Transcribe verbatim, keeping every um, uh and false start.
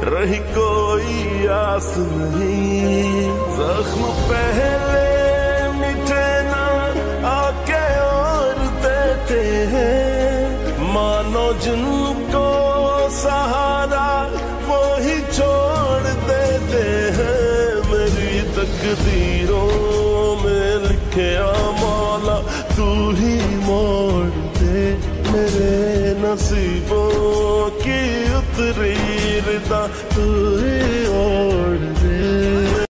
रही कोई आस नहीं। जख्म पहले मिटे ना आके और देते हैं, मानो जिनको सहारा वो ही छोड़ देते हैं। मेरी तकदीरों में लिखे मौला तू ही मोड़ दे, मेरे नसीबों की उतरी रिदा तू ही